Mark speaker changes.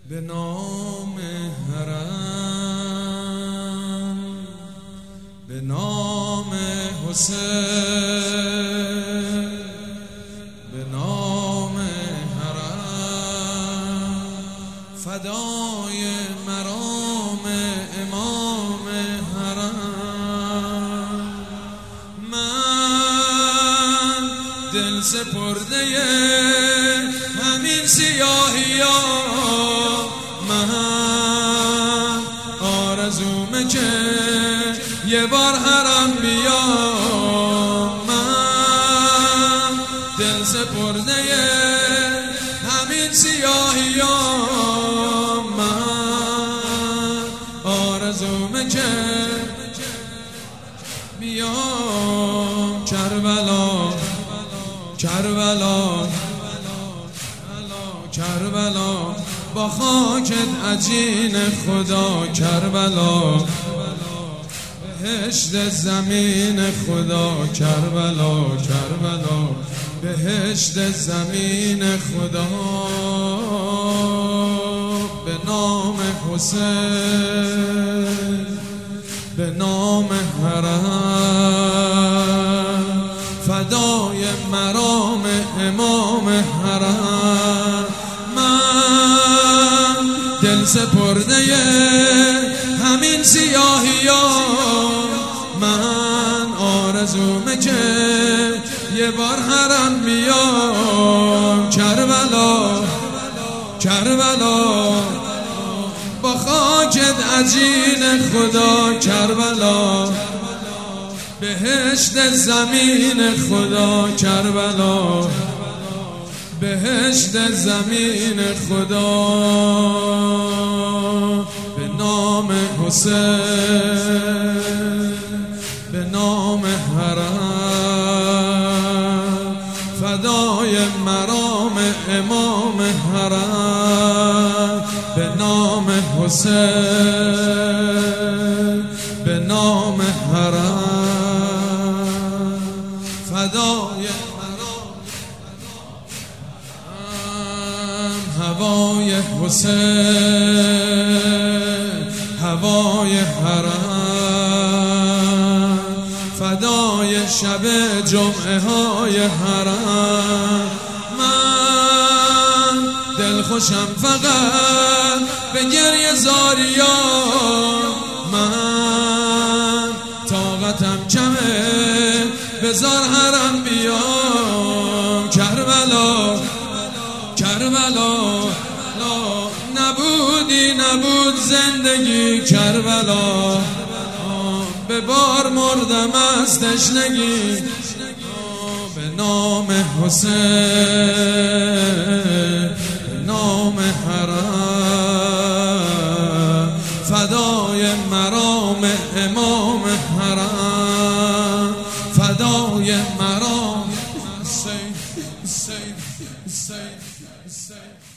Speaker 1: به نام حرم، به نام حسین، به نام حرم، فدای مرام امام حرم. من دل سپرده همین سیاهی‌ها، من آرزومه که یه بار حرم بیام. من دل سپرده همین سیاهی‌ها، من آرزومه که بیام کربلا، کربلا، کربلا، با خاکت عجین خدا، کربلا، بهشت زمین خدا، کربلا، کربلا، بهشت زمین خدا. به نام حسین، به نام حرم، فدای مرام امام حرم. من دل سپرده همین سیاهی‌ها، من آرزومه که یه بار حرم بیام. کربلا، کربلا، با خاکت عجین خدا، کربلا، بهشت زمین خدا، کربلا، بهشت زمین خدا. به نام حسین، به نام حرم، فدای مرام امام حرم. به نام حسین، به نام حرم، فدای هوای حسین، هوای حرم، فدای شب جمعه های حرم. من دل خوشم فقط به گریه زاریان، من طاقتم کمه بذار حرم بیام. کربلا، کربلا، نبودی نبود زندگی، کربلا، به بار مردم از تشنگی. به نام حسین، به نام حرم، فدای مرام امام حرم، فدای مرام حسین، حسین، حسین، حسین.